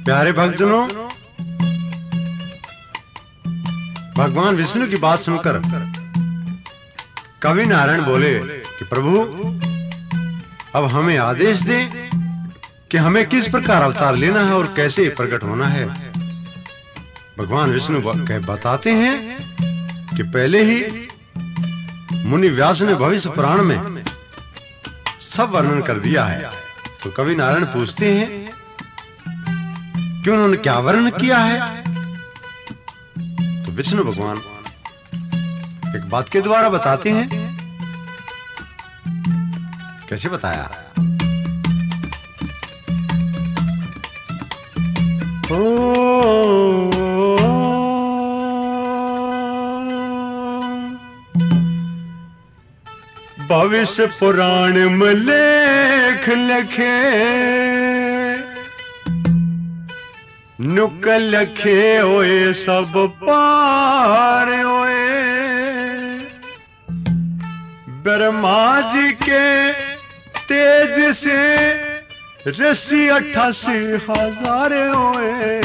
प्यारे भक्तजनों, भगवान विष्णु की बात सुनकर कवि नारायण बोले कि प्रभु अब हमें आदेश दें कि हमें किस प्रकार अवतार लेना है और कैसे प्रकट होना है। भगवान विष्णु बताते हैं कि पहले ही मुनि व्यास ने भविष्य पुराण में सब वर्णन कर दिया है। तो कवि नारायण पूछते हैं कि उन्होंने क्या वर्णन किया है। तो विष्णु भगवान एक बात के द्वारा बताते हैं। कैसे बताया? भविष्य पुराण में लेख लखे नुक लखे होए सब पार होए। ब्रह्मा जी के तेज से ऋषि 88,000 होए।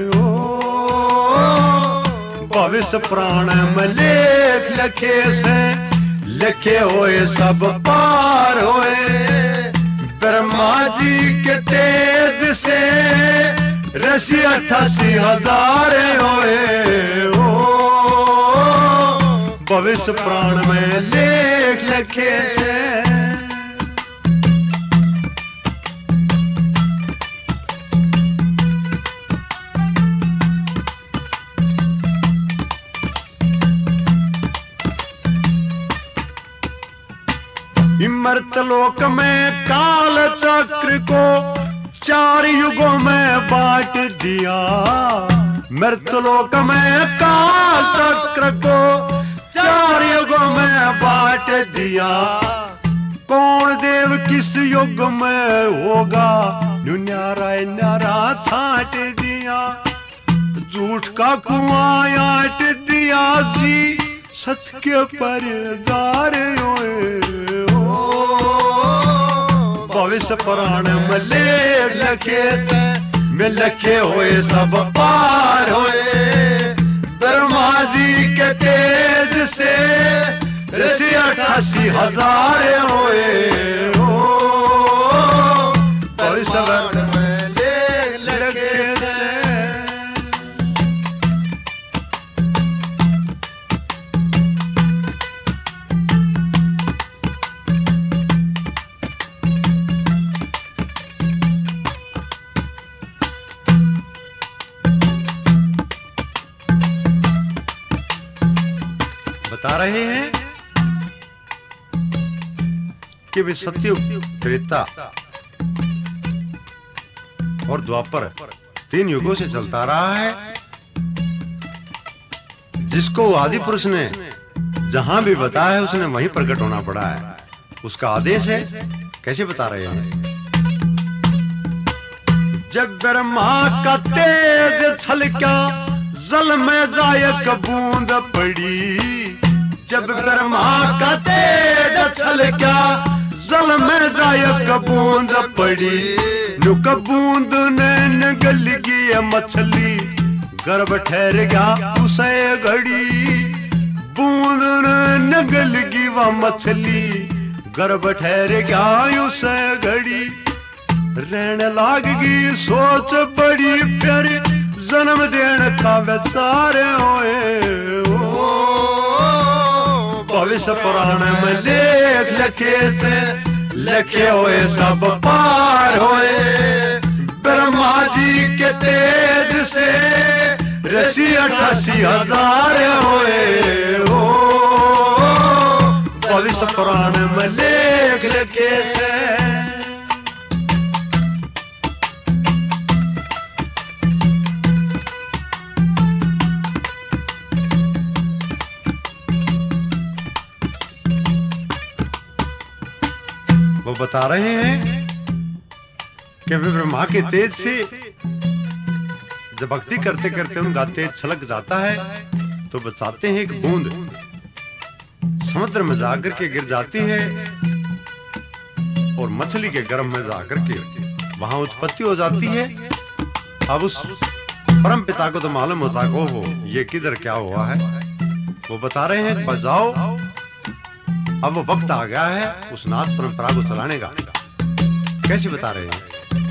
भविष्य पुराण में लेख लखे से लिखे होए सब पार होए। ब्रह्मा जी के तेज से ऋषि 88,000 होए। भविष्य पुराण में लेख लिखे से मर्तलोक में काल चक्र को 4 युगों में बांट दिया। मर्तलोक में काल चक्र को 4 युगों में बांट दिया। कौन देव किस युग में होगा न्यारा न्यारा छाट दिया। झूठ का कुआं आट दिया जी सत्य के परगार होए। भविष्य पुराण में लेख लखे से में लिखे हुए सब पार होए। ब्रह्मा जी के तेज से ऋषि 88,000 होए। भविष्य पुराण में लेख लखे से बता रहे हैं कि वे सतयुग, त्रेता और द्वापर 3 युगों से चलता रहा है। जिसको आदि पुरुष ने जहां भी बताया है उसने वहीं प्रकट होना पड़ा है। उसका आदेश है। कैसे बता रहे हैं? जब ब्रह्मा का तेज छलका जल में जायक बूंद पड़ी। जब ब्रह्मा का तेज छलका जल में जायक बूंद पड़ी। नुक बूंद ने निगल गई मछली गर्भ ठहर गया उसे घड़ी। बूंद ने निगल गई वह मछली गर्भ ठहर गया उसे घड़ी। रहने लाग गई सोच बड़ी प्यारी जन्म देने का विचार होए। भविष्य पुराण में लेख लखे से लिखे हुए सब पार होए। ब्रह्मा जी के तेज से ऋषि 88,000 होए। भविष्य पुराण में लेख लखे से वो बता रहे हैं कि वे ब्रह्मा के तेज से जब भक्ति करते करते उनका तेज छलक जाता है तो बताते हैं कि बूंद समुद्र में जाकर के गिर जाती है और मछली के गर्भ में जाकर के वहां उत्पत्ति हो जाती है। अब उस परम पिता को तो मालूम होता को हो ये किधर क्या हुआ है। वो बता रहे हैं बजाओ, अब वो वक्त आ गया है उस नाथ परंपरा को चलाने का। कैसे बता रहे हैं?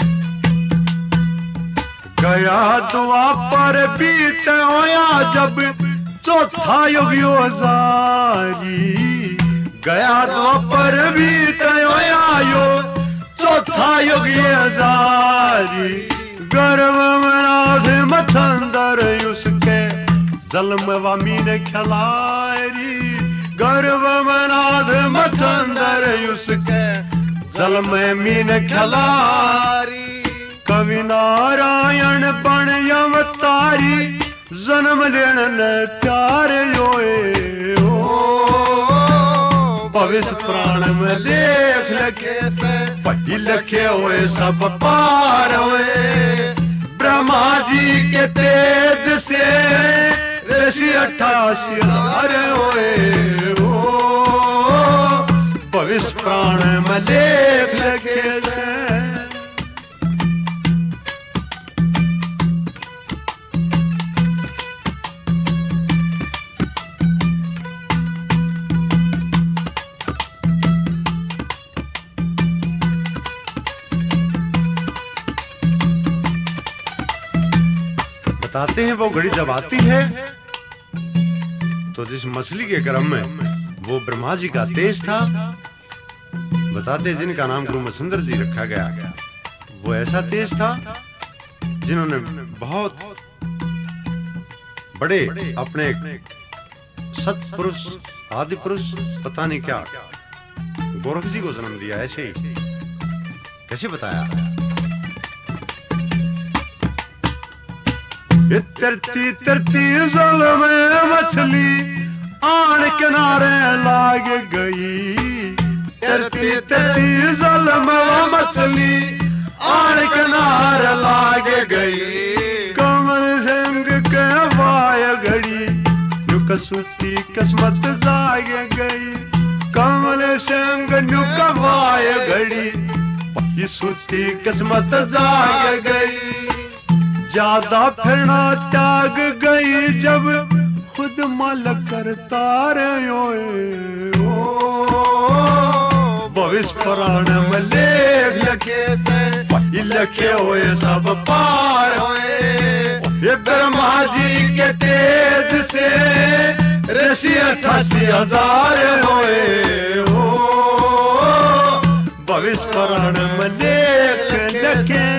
गया द्वापर बीत होया जब चौथा युग जारी, गया द्वापर बीत होया यो चौथा युग जारी। गर्भ मनाध मछंदर उसके जन्म वामी ने खिलारी, गर्भ मनाध मछंदर उसके जन्म मीन खिलारी। कवि नारायण बन अवतारी जन्म लेने त्यार योए भविष्य प्राण में लेख लखे से पढ़ी लखे हुए सब पार हुए। ब्रह्मा जी के तेज से ऋषि 88,000 हुए भविष्य प्राण में लेख लखे से। बताते हैं वो घड़ी जब आती है तो जिस मछली के गर्भ में वो ब्रह्मा जी का तेज था, बताते जिनका नाम गुरु मच्छिंद्र जी रखा गया, वो ऐसा तेज था जिन्होंने बहुत बड़े अपने सत्पुरुष आदि पुरुष पता नहीं क्या गोरख जी को जन्म दिया। ऐसे ही कैसे बताया? तरती तरती जल में मछली आन किनारे लाग गई, तरती तरती जल में मछली आन किनारे लाग गई। कमल सिंह के वाय घड़ी नुकसूती किस्मत जाग गई, कमल सिंह नुकवाय घड़ी ये सूती किस्मत जाग गई। ज्यादा फिरना त्याग गई जब खुद मालक करता रहे भविष्य प्राण में लेख लखे से लखे हुए सब पार हुए। ये ब्रह्मा जी के तेज से ऋषि 88,000 हुए भविष्य प्राण में लेख लखे